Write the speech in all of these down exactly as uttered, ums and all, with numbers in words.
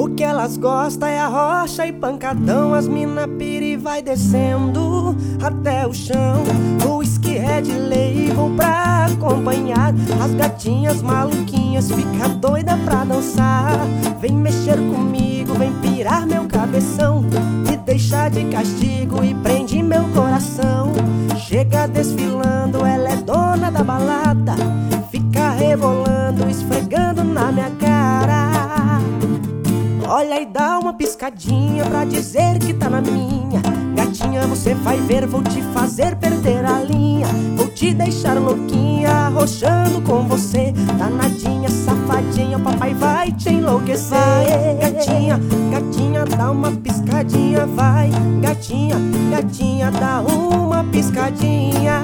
O que elas gostam é a rocha e pancadão. As mina pira e vai descendo até o chão. O whisky é de lei, vou pra acompanhar. As gatinhas maluquinhas fica doida pra dançar. Vem mexer comigo, vem pirar meu cabeção. Me deixa de castigo e prende meu coração. Chega desfilando, ela é dona da balada. Fica rebolando, esfregando na minha cara. Olha e dá uma piscadinha pra dizer que tá na minha. Gatinha, você vai ver, vou te fazer perder a linha. Vou te deixar louquinha, arrochando com você. Danadinha, safadinha, o papai vai te enlouquecer. Gatinha, gatinha, dá uma piscadinha, vai. Gatinha, gatinha, dá uma piscadinha.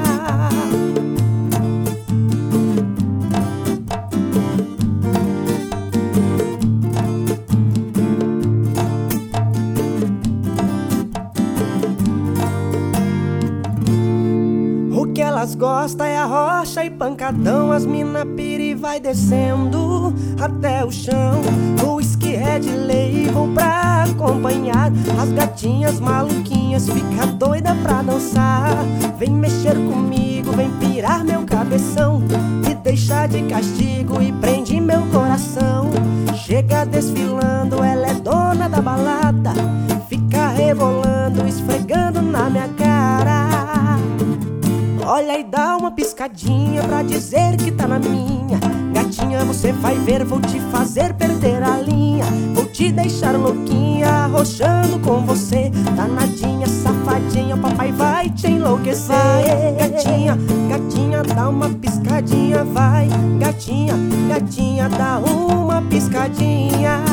O que elas gostam é a rocha e pancadão. As mina pira e vai descendo até o chão. O whisky é de lei, vou pra acompanhar. As gatinhas maluquinhas fica doida pra dançar. Vem mexer comigo, vem pirar meu cabeção. Me deixa de castigo e prende meu coração. Chega desfilando, ela é dona da balada. Fica rebolando, esfregando na minha cara. Olha e dá uma piscadinha pra dizer que tá na minha. Gatinha, você vai ver, vou te fazer perder a linha. Vou te deixar louquinha, arrochando com você. Danadinha, safadinha, o papai vai te enlouquecer. Gatinha, gatinha, dá uma piscadinha, vai. Gatinha, gatinha, dá uma piscadinha.